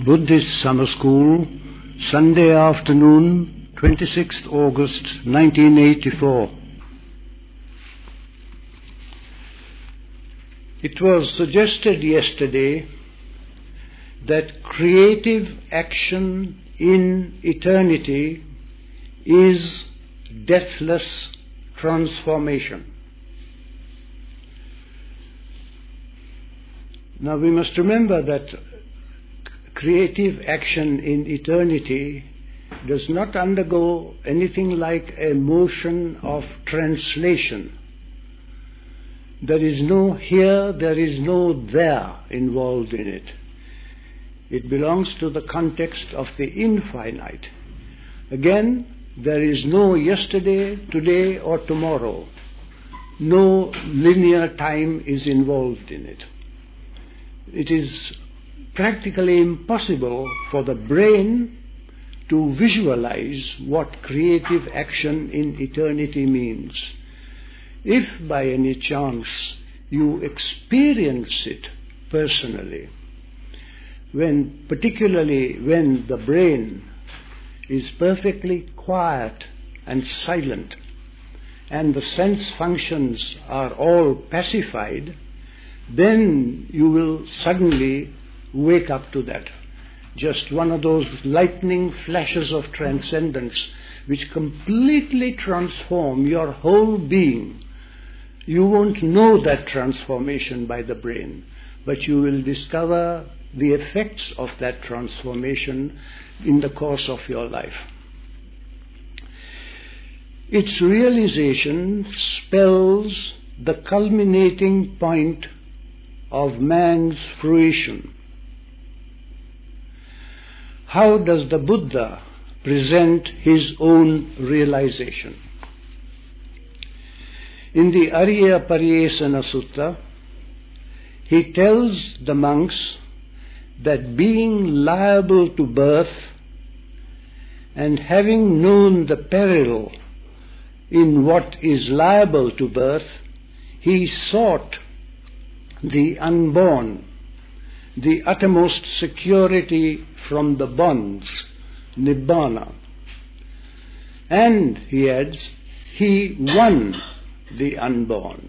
Buddhist Summer School, Sunday afternoon, 26th August 1984. It was suggested yesterday that creative action in eternity is deathless transformation. Now we must remember that creative action in eternity does not undergo anything like a motion of translation. There is no here, there is no there involved in it. It belongs to the context of the infinite. Again, there is no yesterday, today or tomorrow. No linear time is involved in it. It is practically impossible for the brain to visualize what creative action in eternity means. If by any chance you experience it personally, particularly when the brain is perfectly quiet and silent and the sense functions are all pacified, then you will suddenly wake up to that. Just one of those lightning flashes of transcendence which completely transform your whole being. You won't know that transformation by the brain, but you will discover the effects of that transformation in the course of your life. Its realization spells the culminating point of man's fruition. How does the Buddha present his own realization? In the Arya Pariyesana Sutta, he tells the monks that being liable to birth and having known the peril in what is liable to birth, he sought the unborn, the uttermost security from the bonds, Nibbana. And, he adds, he won the unborn.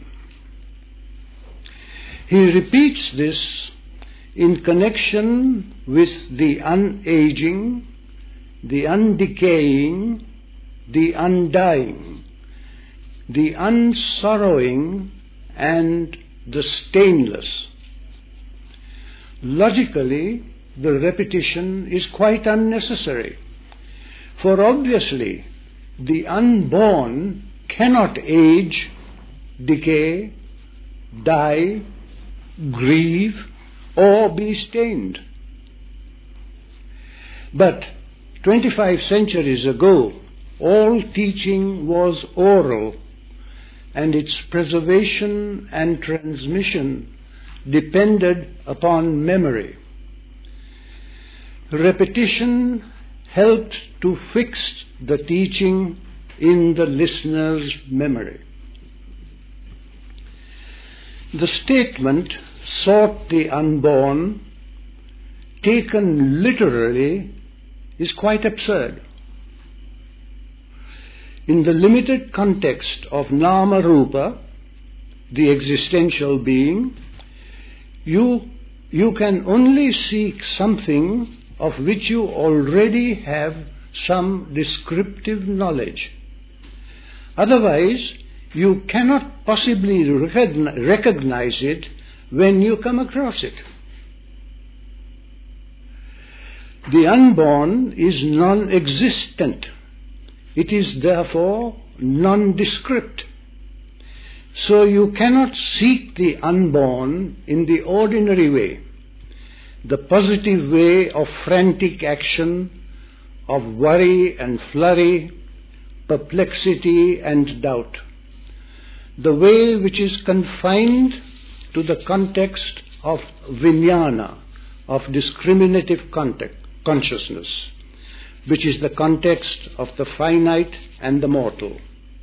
He repeats this in connection with the unaging, the undecaying, the undying, the unsorrowing, and the stainless. Logically, the repetition is quite unnecessary, for obviously the unborn cannot age, decay, die, grieve, or be stained. But 25 centuries ago, all teaching was oral, and its preservation and transmission depended upon memory. Repetition helped to fix the teaching in the listener's memory. The statement, sought the unborn, taken literally, is quite absurd. In the limited context of Nama Rupa, the existential being, you can only seek something of which you already have some descriptive knowledge. Otherwise, you cannot possibly recognize it when you come across it. The unborn is non-existent. It is therefore nondescript. So you cannot seek the unborn in the ordinary way, the positive way of frantic action, of worry and flurry, perplexity and doubt, the way which is confined to the context of vijnana, of discriminative consciousness, which is the context of the finite and the mortal.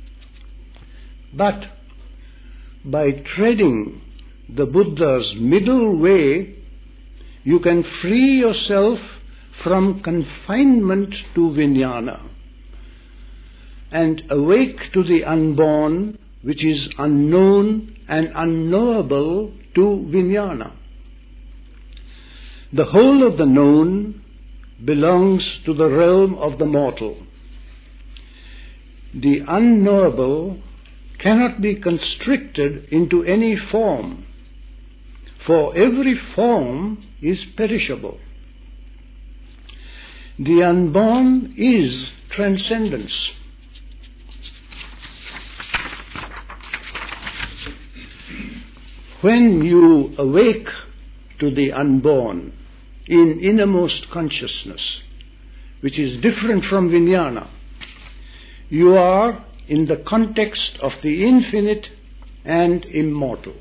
But by treading the Buddha's middle way, you can free yourself from confinement to vijnana and awake to the unborn, which is unknown and unknowable to vijnana. The whole of the known belongs to the realm of the mortal. The unknowable cannot be constricted into any form, for every form is perishable. The unborn is transcendence. When you awake to the unborn in innermost consciousness, which is different from vijnana, you are in the context of the infinite and immortal.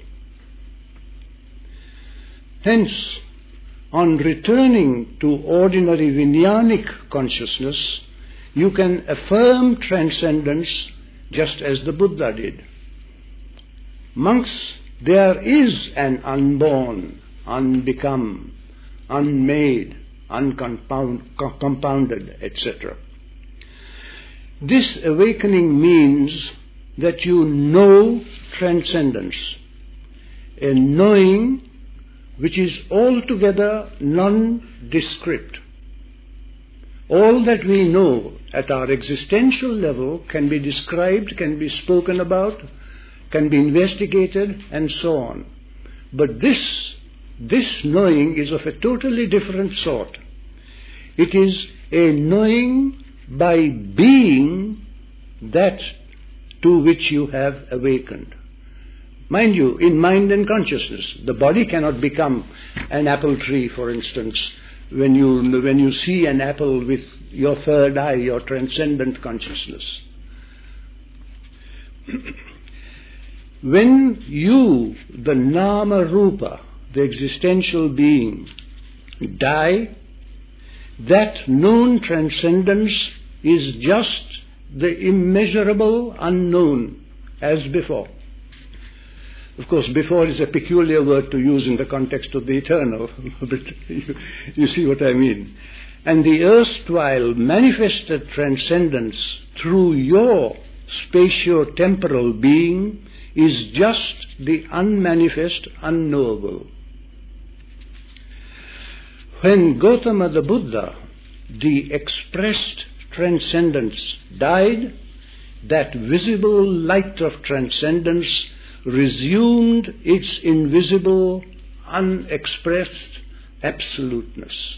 Hence, on returning to ordinary vijnanic consciousness, you can affirm transcendence just as the Buddha did. Monks, there is an unborn, unbecome, unmade, uncompounded, etc. This awakening means that you know transcendence, a knowing which is altogether nondescript. All that we know at our existential level can be described, can be spoken about, can be investigated, and so on. But this knowing is of a totally different sort. It is a knowing by being that to which you have awakened. Mind you, in mind and consciousness, the body cannot become an apple tree, for instance, when you see an apple with your third eye, your transcendent consciousness. When you, the nama rupa, the existential being, die, that known transcendence is just the immeasurable unknown as before. Of course, before is a peculiar word to use in the context of the eternal, but you see what I mean. And the erstwhile manifested transcendence through your spatio-temporal being is just the unmanifest, unknowable. When Gautama the Buddha, the expressed transcendence, died, that visible light of transcendence resumed its invisible, unexpressed absoluteness.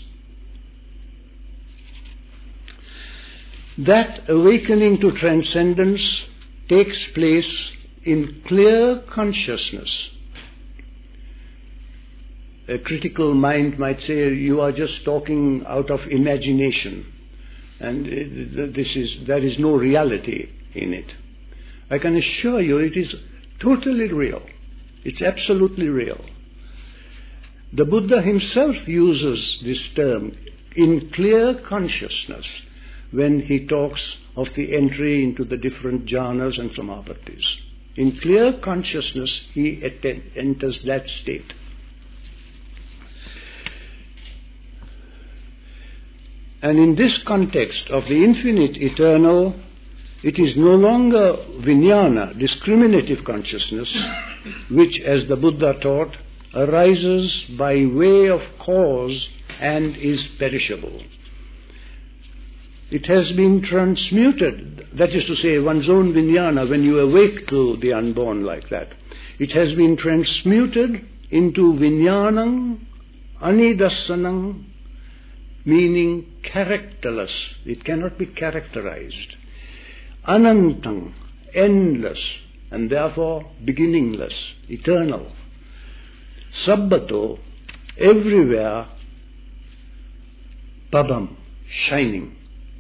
That awakening to transcendence takes place in clear consciousness. A critical mind might say you are just talking out of imagination, and there is no reality in it. I can assure you it is totally real. It's absolutely real. The Buddha himself uses this term, in clear consciousness, when he talks of the entry into the different jhanas and samapattis. In clear consciousness, he enters that state. And in this context of the infinite eternal, it is no longer vijnana, discriminative consciousness, which, as the Buddha taught, arises by way of cause and is perishable. It has been transmuted, that is to say, one's own vijnana, when you awake to the unborn like that, it has been transmuted into vijnanam anidasanam, meaning characterless. It cannot be characterized. Anantang, endless, and therefore beginningless, eternal. Sabbato, everywhere, pabam, shining.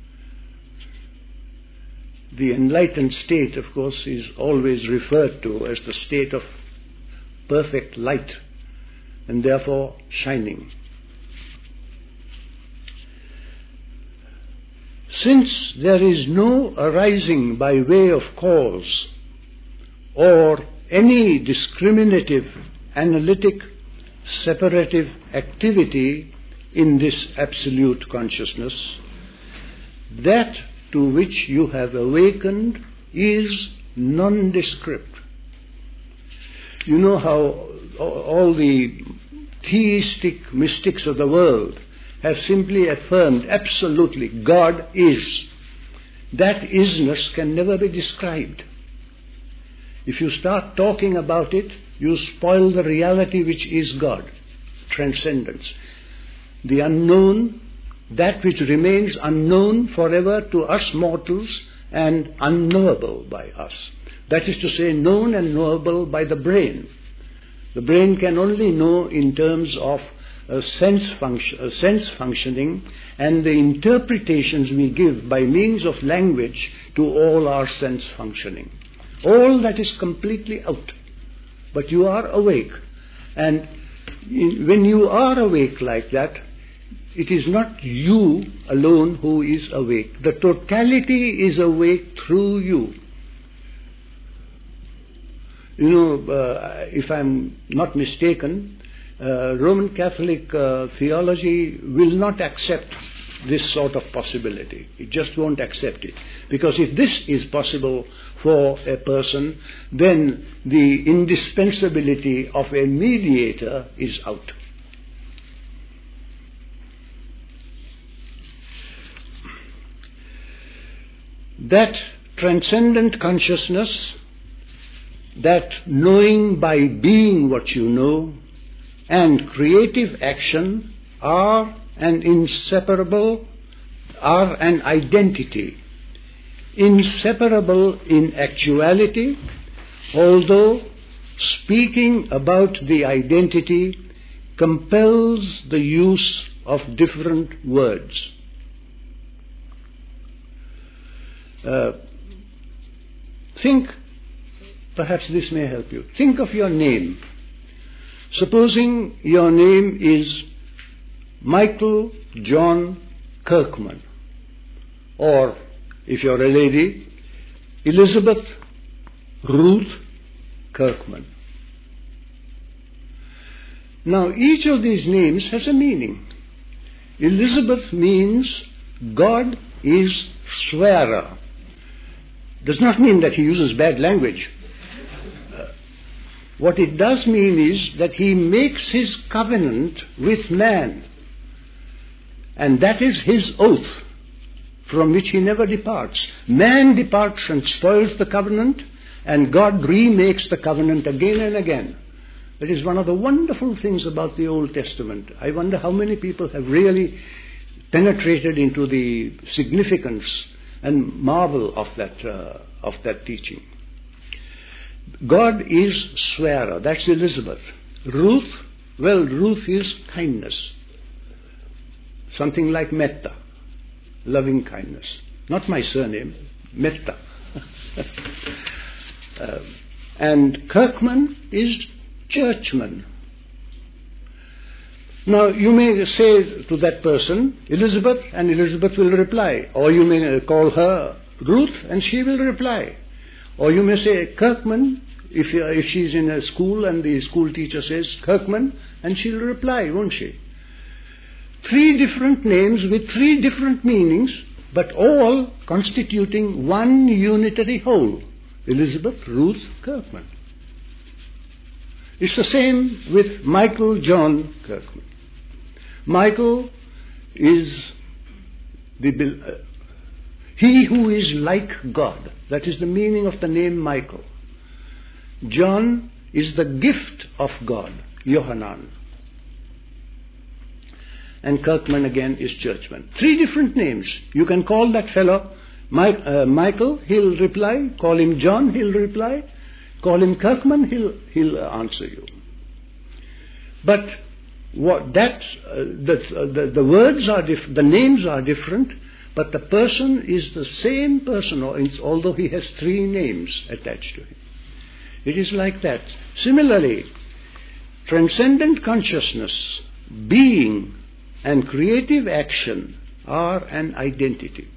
The enlightened state, of course, is always referred to as the state of perfect light, and therefore shining. Since there is no arising by way of cause, or any discriminative, analytic, separative activity in this absolute consciousness, that to which you have awakened is nondescript. You know how all the theistic mystics of the world have simply affirmed absolutely God is. That isness can never be described. If you start talking about it, you spoil the reality which is God, transcendence. The unknown, that which remains unknown forever to us mortals and unknowable by us. That is to say, known and knowable by the brain. The brain can only know in terms of sense functioning and the interpretations we give by means of language to all our sense functioning. All that is completely out. But you are awake. And when you are awake like that, it is not you alone who is awake. The totality is awake through you. You know, if I'm not mistaken, Roman Catholic theology will not accept this sort of possibility. It just won't accept it. Because if this is possible for a person, then the indispensability of a mediator is out. That transcendent consciousness, that knowing by being what you know, and creative action are an identity, inseparable in actuality, although speaking about the identity compels the use of different words. Think, perhaps this may help you. Think of your name. Supposing your name is Michael John Kirkman, or if you're a lady, Elizabeth Ruth Kirkman. Now each of these names has a meaning. Elizabeth means God is swearer. Does not mean that he uses bad language. What it does mean is that he makes his covenant with man. And that is his oath, from which he never departs. Man departs and spoils the covenant, and God remakes the covenant again and again. That is one of the wonderful things about the Old Testament. I wonder how many people have really penetrated into the significance and marvel of that teaching. God is swearer. That's Elizabeth. Ruth, well, Ruth is kindness. Something like metta, loving kindness. Not my surname, metta. And Kirkman is churchman. Now you may say to that person, Elizabeth, and Elizabeth will reply. Or you may call her Ruth, and she will reply. Or you may say Kirkman, if she's in a school and the school teacher says Kirkman, and she'll reply, won't she? 3 different names with 3 different meanings, but all constituting one unitary whole. Elizabeth Ruth Kirkman. It's the same with Michael John Kirkman. Michael is he who is like God. That is the meaning of the name Michael. John is the gift of God, Yohanan. And Kirkman again is churchman. 3 different names. You can call that fellow Michael, he'll reply. Call him John, he'll reply. Call him Kirkman, he'll answer you. But the words are different, the names are different, but the person is the same person, although he has 3 names attached to him. It is like that. Similarly, transcendent consciousness, being, and creative action are an identity.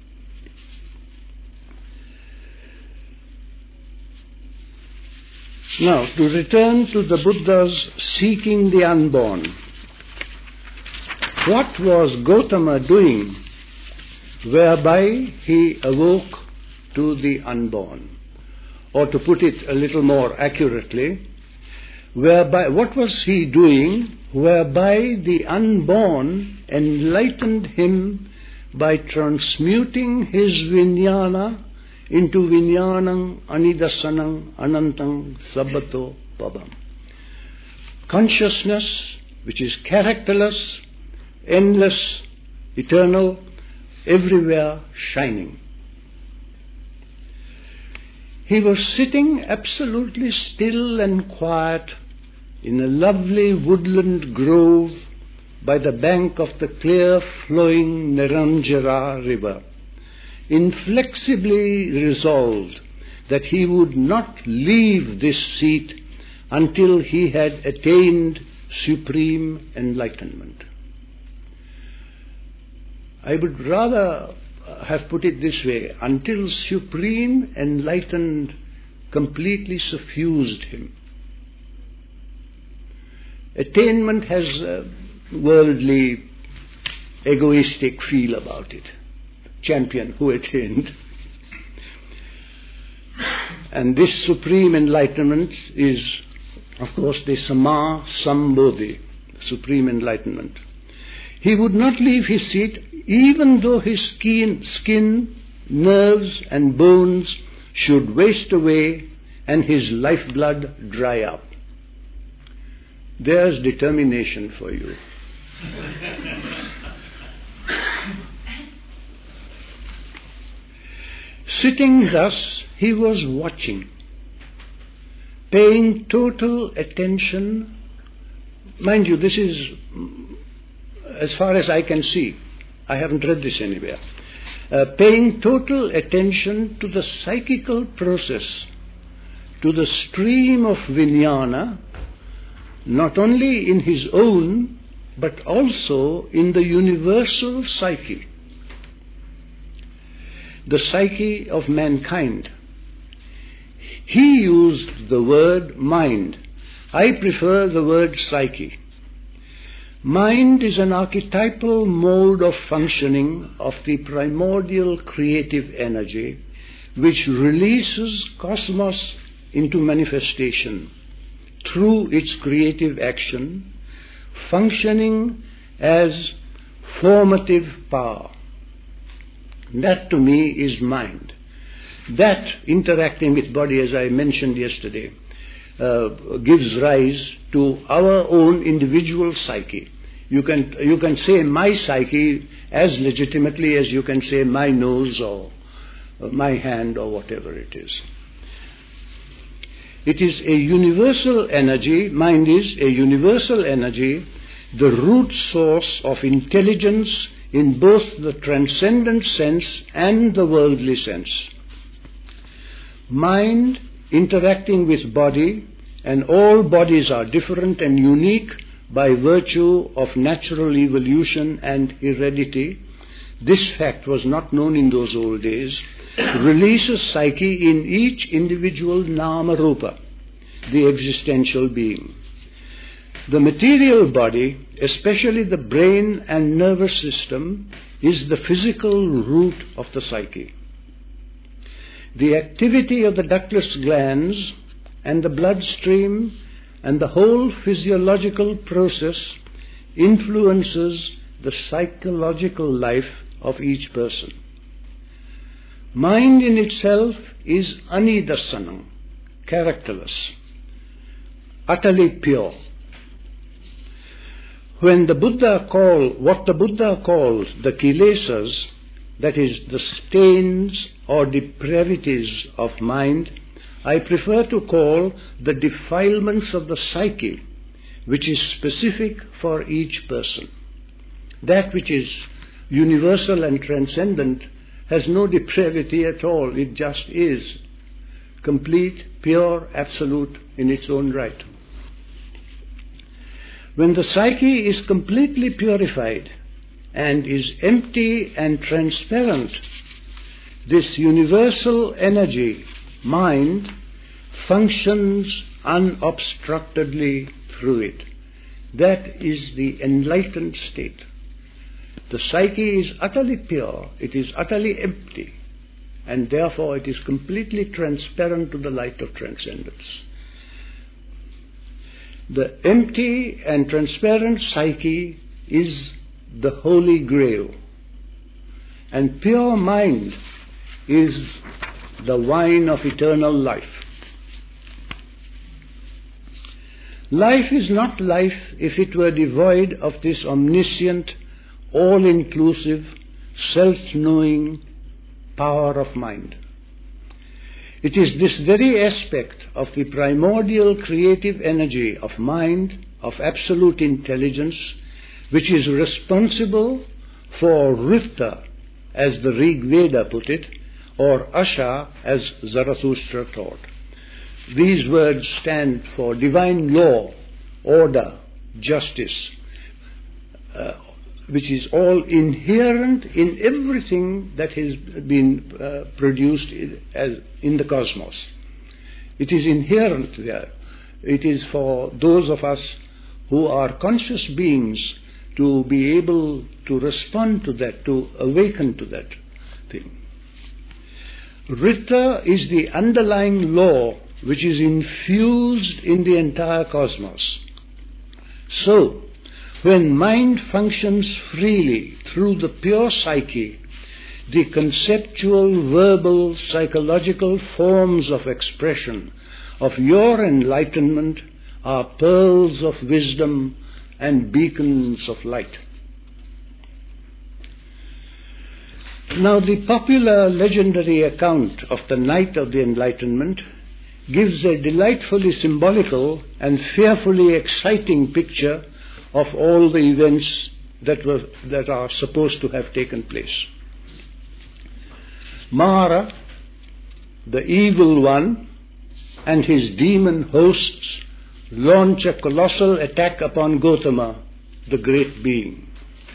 Now, to return to the Buddha's seeking the unborn. What was Gautama doing whereby he awoke to the unborn? Or to put it a little more accurately, what was he doing whereby the unborn enlightened him by transmuting his vijnana into vijnanam anidasanam anantam sabbato pabam. Consciousness which is characterless, endless, eternal, everywhere shining. He was sitting absolutely still and quiet in a lovely woodland grove by the bank of the clear flowing Neranjara river, inflexibly resolved that he would not leave this seat until he had attained supreme enlightenment. I would rather have put it this way: until supreme enlightenment completely suffused him. Attainment has a worldly, egoistic feel about it. Champion who attained. And this supreme enlightenment is, of course, the Sama Sambodhi, supreme enlightenment. He would not leave his seat even though his skin, nerves and bones should waste away and his lifeblood dry up. There's determination for you. Sitting thus, he was watching, paying total attention. Mind you, this is, as far as I can see, I haven't read this anywhere, paying total attention to the psychical process, to the stream of vijnana, not only in his own, but also in the universal psyche, the psyche of mankind. He used the word mind. I prefer the word psyche. Mind is an archetypal mode of functioning of the primordial creative energy which releases cosmos into manifestation through its creative action, functioning as formative power. That to me is mind. That, interacting with body, as I mentioned yesterday, gives rise to our own individual psyche. You can say my psyche as legitimately as you can say my nose or my hand or whatever it is. It is a universal energy, mind is a universal energy, the root source of intelligence in both the transcendent sense and the worldly sense. Mind interacting with body, and all bodies are different and unique by virtue of natural evolution and heredity. This fact was not known in those old days. Releases psyche in each individual nama rupa, the existential being. The material body, especially the brain and nervous system, is the physical root of the psyche. The activity of the ductless glands and the bloodstream and the whole physiological process influences the psychological life of each person. Mind in itself is anidasanam, characterless, utterly pure. When what the Buddha calls the kilesas, that is, the stains or depravities of mind, I prefer to call the defilements of the psyche, which is specific for each person. That which is universal and transcendent has no depravity at all. It just is complete, pure, absolute in its own right. When the psyche is completely purified and is empty and transparent, this universal energy, mind, functions unobstructedly through it. That is the enlightened state. The psyche is utterly pure, it is utterly empty, and therefore it is completely transparent to the light of transcendence. The empty and transparent psyche is the Holy Grail, and pure mind is the wine of eternal life. Life is not life if it were devoid of this omniscient, all-inclusive, self-knowing power of mind. It is this very aspect of the primordial creative energy of mind, of absolute intelligence, which is responsible for Ritta, as the Rig Veda put it, or Asha, as Zarathustra taught. These words stand for divine law, order, justice, which is all inherent in everything that has been produced in the cosmos. It is inherent there. It is for those of us who are conscious beings to be able to respond to that, to awaken to that thing. Ritta is the underlying law which is infused in the entire cosmos. So, when mind functions freely through the pure psyche, the conceptual, verbal, psychological forms of expression of your enlightenment are pearls of wisdom and beacons of light. Now, the popular legendary account of the night of the Enlightenment gives a delightfully symbolical and fearfully exciting picture of all the events that are supposed to have taken place. Mara, the evil one, and his demon hosts launch a colossal attack upon Gautama, the great being.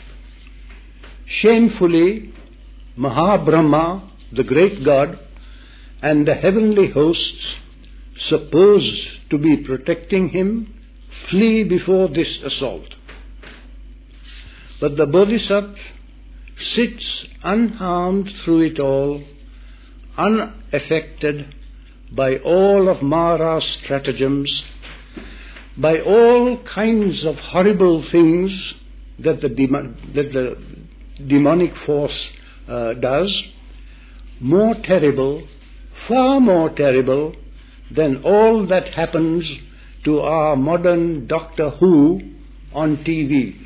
Shamefully, Mahabrahma, the great god, and the heavenly hosts, supposed to be protecting him, flee before this assault. But the Bodhisattva sits unharmed through it all, unaffected by all of Mara's stratagems, by all kinds of horrible things that the demonic force does, more terrible, far more terrible than all that happens to our modern Doctor Who on TV.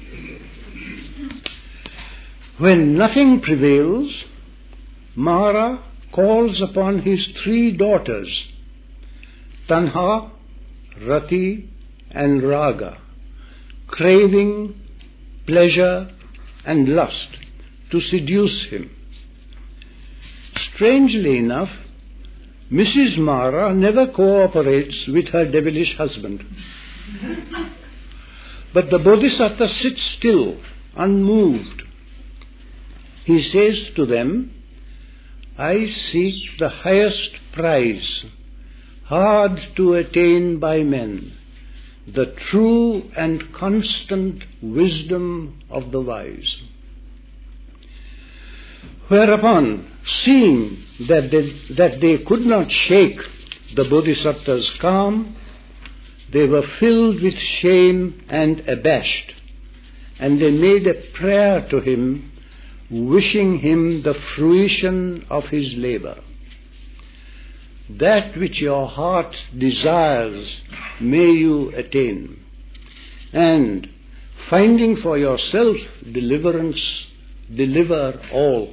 When nothing prevails, Mara calls upon his three daughters, Tanha, Rati, and Raga, craving, pleasure, and lust, to seduce him. Strangely enough, Mrs. Mara never cooperates with her devilish husband. But the Bodhisattva sits still, unmoved. He says to them, I seek the highest prize, hard to attain by men, the true and constant wisdom of the wise. Whereupon, seeing that they could not shake the Bodhisattva's calm, they were filled with shame and abashed, and they made a prayer to him, wishing him the fruition of his labor. That which your heart desires may you attain, and finding for yourself deliverance, deliver all.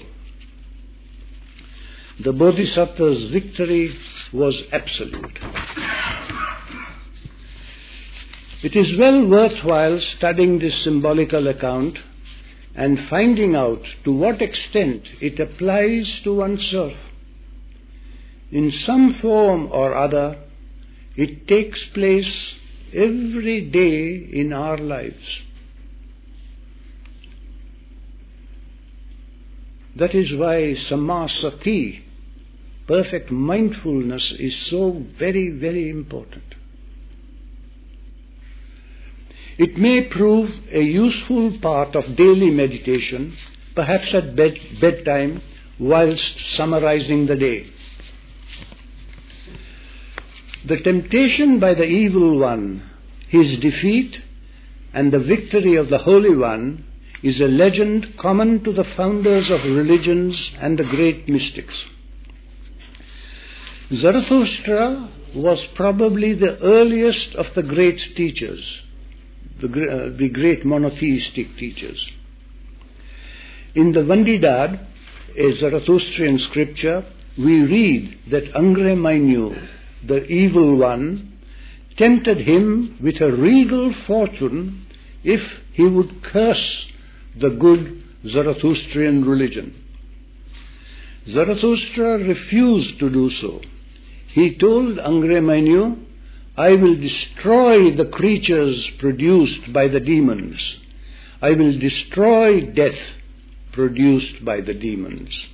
The Bodhisattva's victory was absolute. It is well worthwhile studying this symbolical account and finding out to what extent it applies to oneself. In some form or other, it takes place every day in our lives. That is why samasati, perfect mindfulness, is so very, very important. It may prove a useful part of daily meditation, perhaps at bedtime, whilst summarizing the day. The temptation by the evil one, his defeat, and the victory of the Holy One is a legend common to the founders of religions and the great mystics. Zarathustra was probably the earliest of the great teachers, the great monotheistic teachers. In the Vandidad, a Zarathustrian scripture, we read that Angre Mainyu, the evil one, tempted him with a regal fortune if he would curse the good Zarathustrian religion. Zarathustra refused to do so. He told Angre Mainyu, I will destroy the creatures produced by the demons. I will destroy death produced by the demons.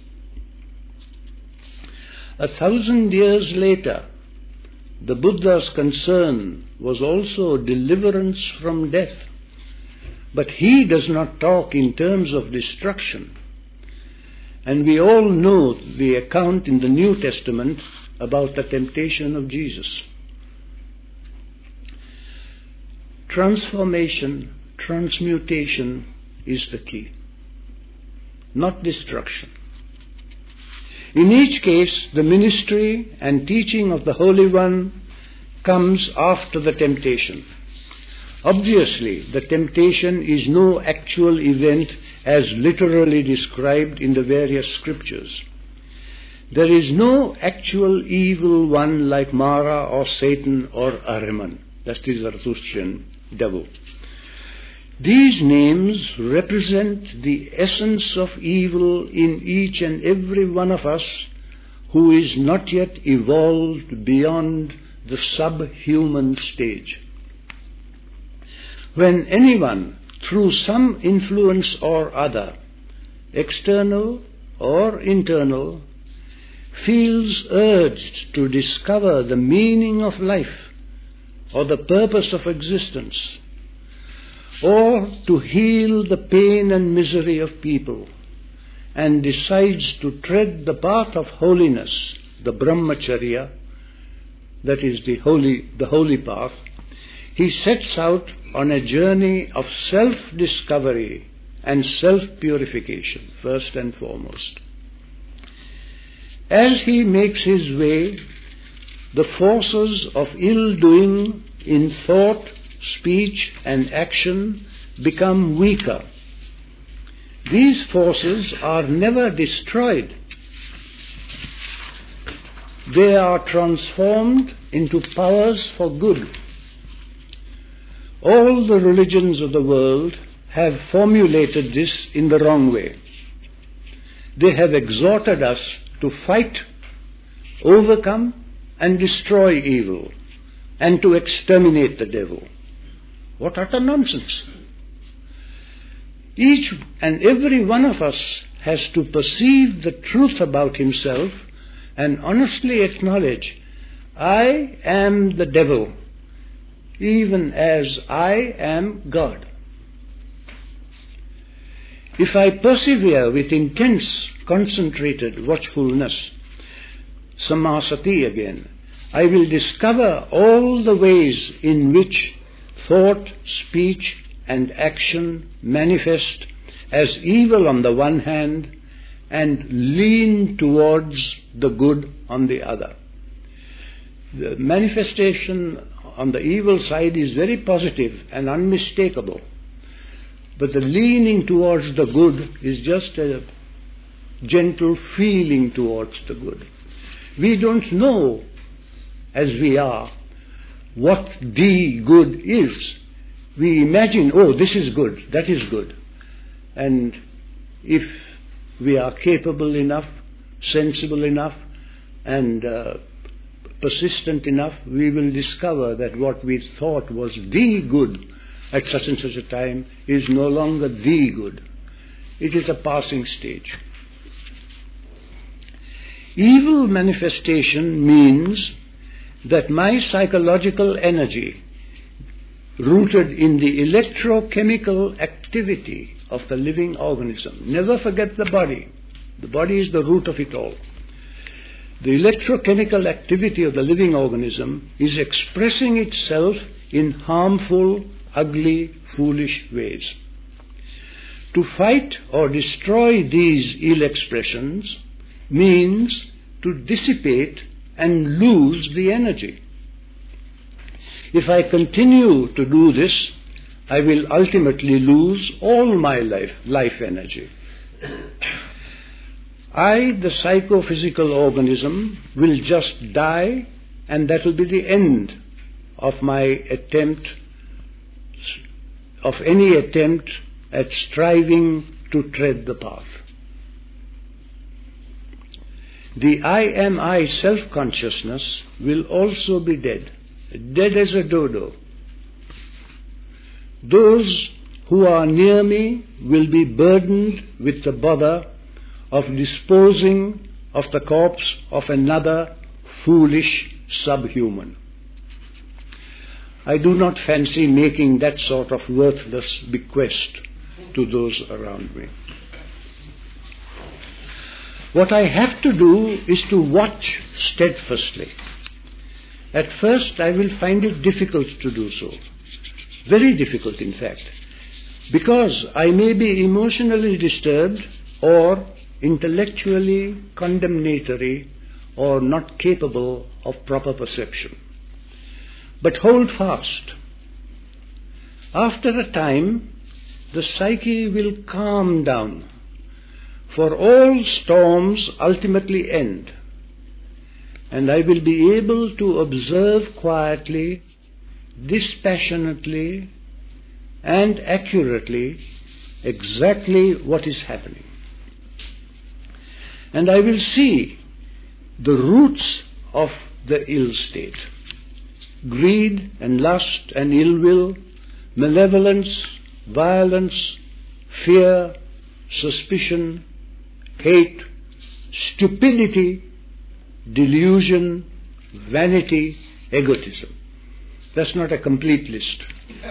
1,000 years later, the Buddha's concern was also deliverance from death. But he does not talk in terms of destruction. And we all know the account in the New Testament about the temptation of Jesus. Transformation, transmutation is the key, not destruction. In each case, the ministry and teaching of the Holy One comes after the temptation. Obviously, the temptation is no actual event as literally described in the various scriptures. There is no actual evil one like Mara or Satan or Ahriman. That's the Zarathustrian devil. These names represent the essence of evil in each and every one of us who is not yet evolved beyond the subhuman stage. When anyone, through some influence or other, external or internal, feels urged to discover the meaning of life or the purpose of existence, or to heal the pain and misery of people, and decides to tread the path of holiness, the brahmacharya, that is the holy path, he sets out on a journey of self-discovery and self-purification, first and foremost. As he makes his way, the forces of ill-doing in thought, speech, and action become weaker. These forces are never destroyed. They are transformed into powers for good. All the religions of the world have formulated this in the wrong way. They have exhorted us to fight, overcome, and destroy evil, and to exterminate the devil. What utter nonsense! Each and every one of us has to perceive the truth about himself and honestly acknowledge, I am the devil, even as I am God. If I persevere with intense, concentrated watchfulness, samasati again, I will discover all the ways in which thought, speech, and action manifest as evil on the one hand and lean towards the good on the other. The manifestation on the evil side is very positive and unmistakable, but the leaning towards the good is just a gentle feeling towards the good. We don't know, as we are, what the good is. We imagine, oh, this is good, that is good. And if we are capable enough, sensible enough, and persistent enough, we will discover that what we thought was the good at such and such a time is no longer the good. It is a passing stage. Evil manifestation means that my psychological energy rooted in the electrochemical activity of the living organism. Never forget the body. The body is the root of it all. The electrochemical activity of the living organism is expressing itself in harmful, ugly, foolish ways. To fight or destroy these ill expressions means to dissipate and lose the energy. If I continue to do this, I will ultimately lose all my life energy. I, the psychophysical organism, will just die, and that will be the end of my attempt, of any attempt at striving to tread the path. The I am I self-consciousness will also be dead as a dodo. Those who are near me will be burdened with the bother of disposing of the corpse of another foolish subhuman. I do not fancy making that sort of worthless bequest to those around me. What I have to do is to watch steadfastly. At first I will find it difficult to do so. Very difficult, in fact, because I may be emotionally disturbed or intellectually condemnatory or not capable of proper perception. But hold fast. After a time, the psyche will calm down, for all storms ultimately end, and I will be able to observe quietly, dispassionately, and accurately exactly what is happening. And I will see the roots of the ill state: greed and lust and ill will, malevolence, violence, fear, suspicion, hate, stupidity, delusion, vanity, egotism. That's not a complete list.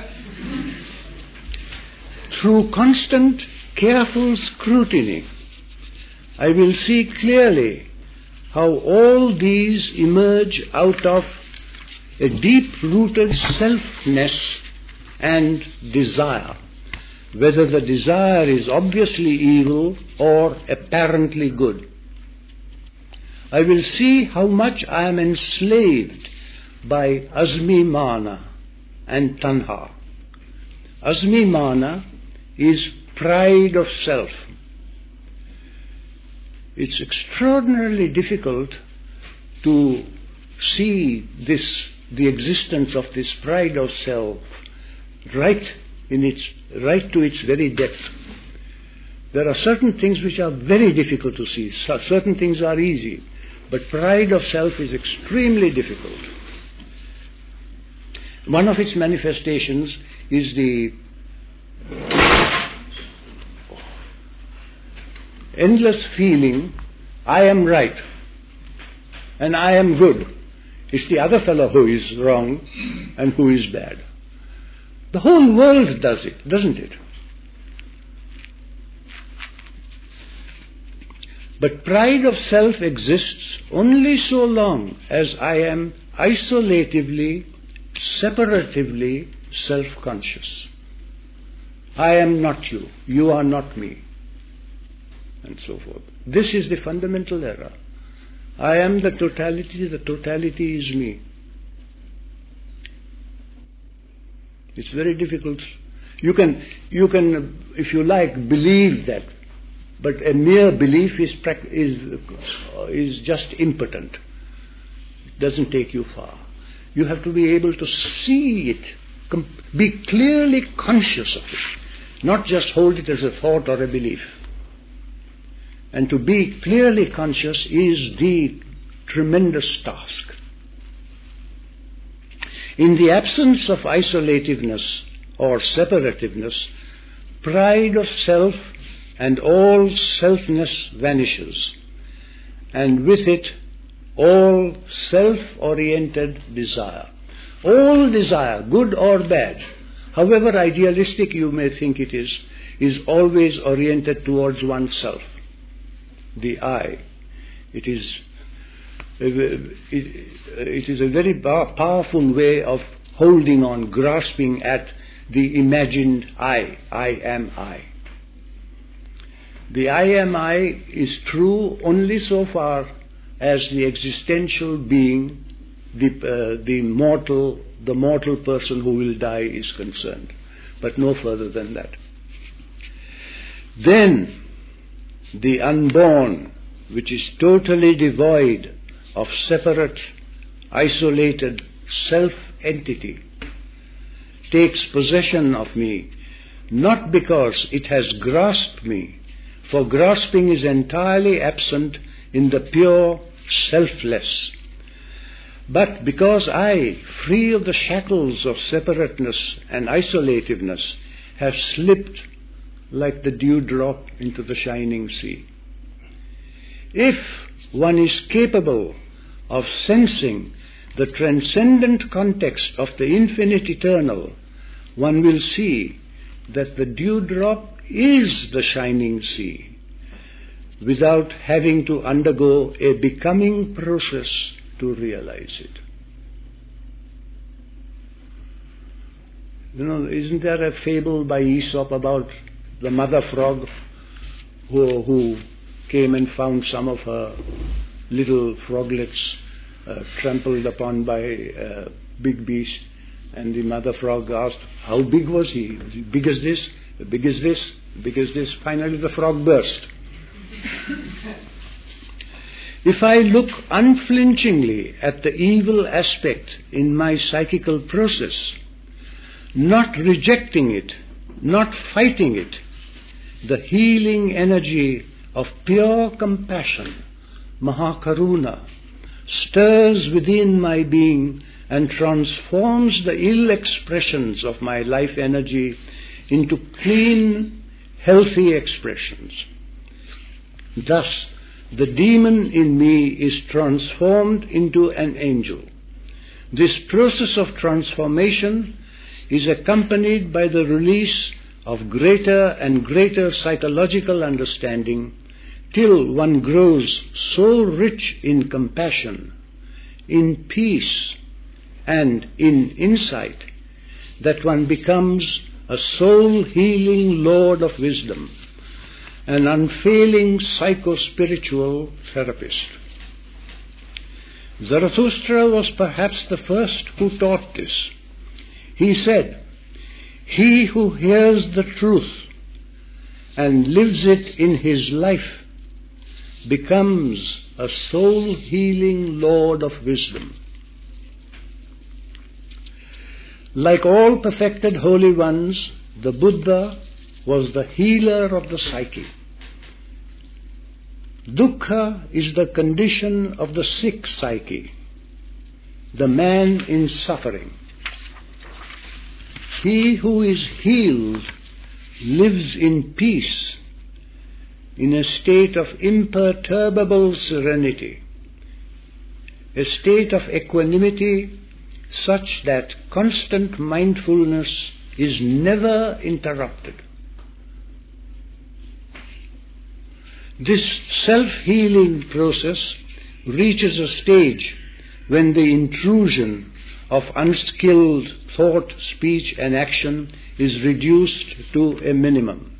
Through constant, careful scrutiny, I will see clearly how all these emerge out of a deep-rooted selfness and desire, whether the desire is obviously evil or apparently good. I will see how much I am enslaved by Asmimana and Tanha. Asmimana is pride of self. It's extraordinarily difficult to see the existence of this pride of self right to its very depth. There are certain things which are very difficult to see. Certain things are easy, but pride of self is extremely difficult. One of its manifestations is the endless feeling, I am right and I am good. It's the other fellow who is wrong and who is bad. The whole world does it, doesn't it? But pride of self exists only so long as I am isolatively, separatively self-conscious. I am not you, you are not me, and so forth. This is the fundamental error. I am the totality is me. It's very difficult. You can, if you like, believe that, but a mere belief is just impotent. It doesn't take you far. You have to be able to see it, be clearly conscious of it, not just hold it as a thought or a belief. And to be clearly conscious is the tremendous task. In the absence of isolativeness or separativeness, pride of self and all selfness vanishes, and with it all self-oriented desire. All desire, good or bad, however idealistic you may think it is always oriented towards oneself. The I. It is a very powerful way of holding on, grasping at the imagined I am I. The I am I is true only so far as the existential being, the mortal person who will die is concerned, but no further than that. Then the unborn, which is totally devoid of separate, isolated self-entity, takes possession of me, not because it has grasped me, for grasping is entirely absent in the pure selfless, but because I, free of the shackles of separateness and isolativeness, have slipped like the dewdrop into the shining sea. If one is capable of sensing the transcendent context of the infinite eternal, one will see that the dewdrop is the shining sea, without having to undergo a becoming process to realize it. You know, isn't there a fable by Aesop about the mother frog who came and found some of her little froglets trampled upon by a big beast, and the mother frog asked, how big was he? Was he big as this? Big as this? Big as this? Finally the frog burst. If I look unflinchingly at the evil aspect in my psychical process, not rejecting it, not fighting it, the healing energy of pure compassion, Mahakaruna, stirs within my being and transforms the ill expressions of my life energy into clean, healthy expressions. Thus, the demon in me is transformed into an angel. This process of transformation is accompanied by the release of greater and greater psychological understanding, till one grows so rich in compassion, in peace, and in insight, that one becomes a soul-healing Lord of wisdom, an unfailing psycho-spiritual therapist. Zarathustra was perhaps the first who taught this. He said, "He who hears the truth and lives it in his life becomes a soul-healing Lord of wisdom." Like all perfected holy ones, the Buddha was the healer of the psyche. Dukkha is the condition of the sick psyche, the man in suffering. He who is healed lives in peace, in a state of imperturbable serenity, a state of equanimity such that constant mindfulness is never interrupted. This self-healing process reaches a stage when the intrusion of unskilled thought, speech, and action is reduced to a minimum.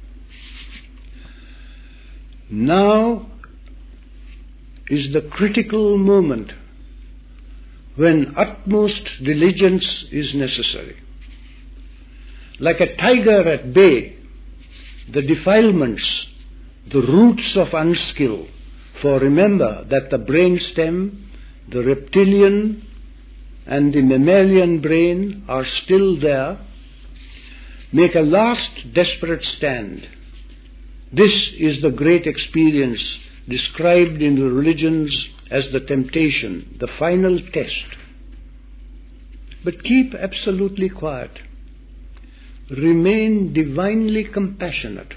Now is the critical moment when utmost diligence is necessary. Like a tiger at bay, the defilements, the roots of unskill, for remember that the brainstem, the reptilian and the mammalian brain are still there, make a last desperate stand. This is the great experience described in the religions as the temptation, the final test. But keep absolutely quiet. Remain divinely compassionate,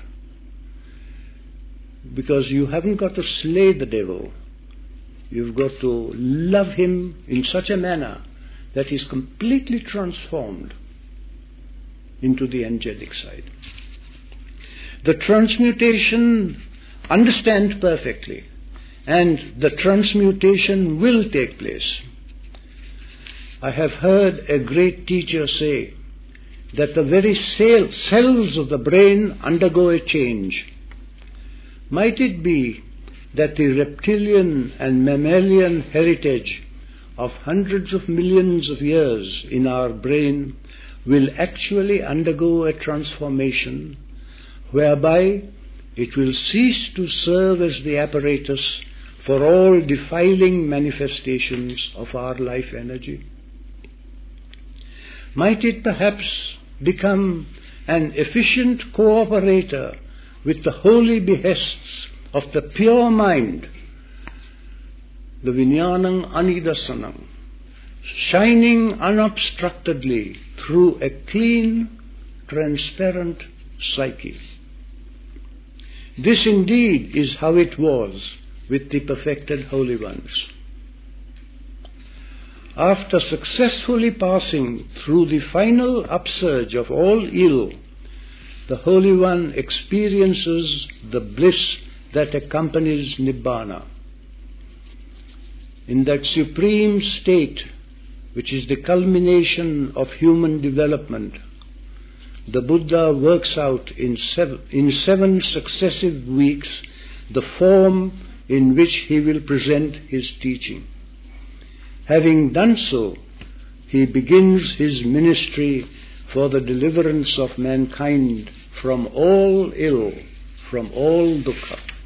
because you haven't got to slay the devil. You've got to love him in such a manner that he's completely transformed. into the angelic side. The transmutation, understand perfectly, and the transmutation will take place. I have heard a great teacher say that the very cells of the brain undergo a change. Might it be that the reptilian and mammalian heritage of hundreds of millions of years in our brain will actually undergo a transformation whereby it will cease to serve as the apparatus for all defiling manifestations of our life energy? Might it perhaps become an efficient cooperator with the holy behests of the pure mind, the Vijnanam Anidasanam, shining unobstructedly through a clean, transparent psyche? This indeed is how it was with the perfected holy ones. After successfully passing through the final upsurge of all ill, the Holy One experiences the bliss that accompanies Nibbana. In that supreme state, which is the culmination of human development, the Buddha works out in seven successive weeks the form in which he will present his teaching. Having done so, he begins his ministry for the deliverance of mankind from all ill, from all dukkha.